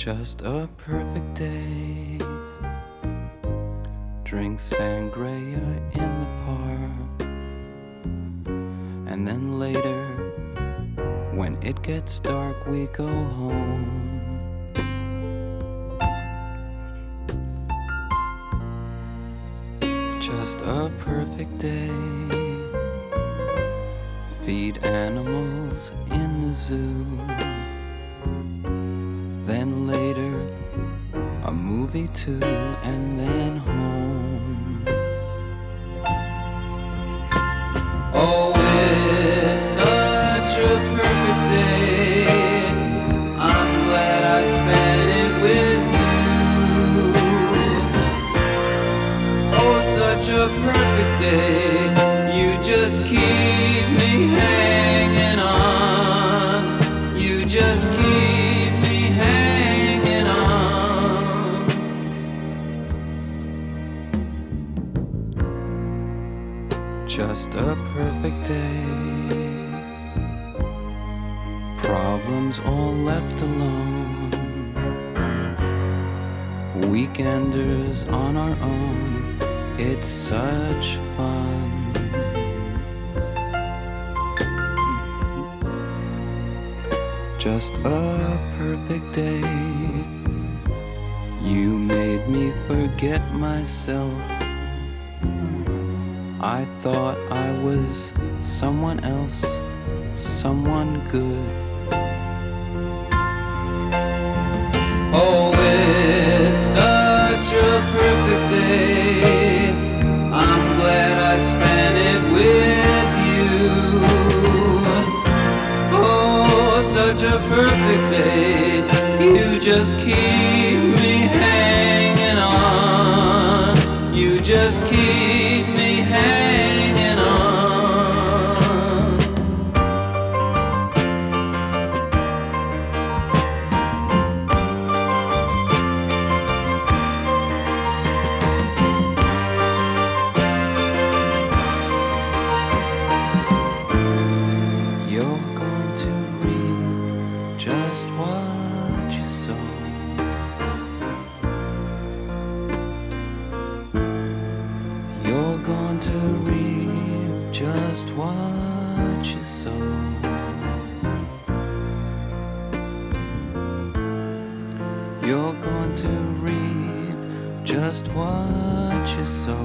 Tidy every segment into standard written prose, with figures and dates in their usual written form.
Just a perfect day. Drink sangria in the park, and then later, when it gets dark, we go home. Just a perfect day. Feed animals in the zoo. Then later, a movie too, and then home. Oh, it's such a perfect day. I'm glad I spent it with you. Oh, such a perfect day. You just keep me hanging on. You just keep me hanging on. Just a perfect day. Problems all left alone. Weekenders on our own. It's such fun. Just a perfect day. You made me forget myself. I thought I was someone else, someone good. Oh, it's such a perfect day. I'm glad I spent it with you. Oh, such a perfect day. You just keep me hanging on. You just keep me hanging on. You're going to reap just what you sow. You're going to reap just what you sow. You're going to reap just what you sow.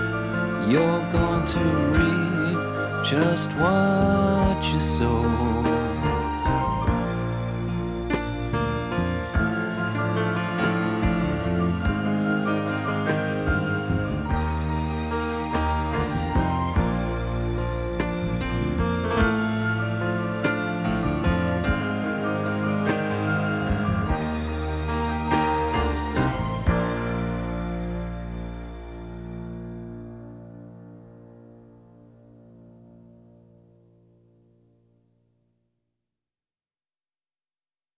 You're going to reap just what you sow.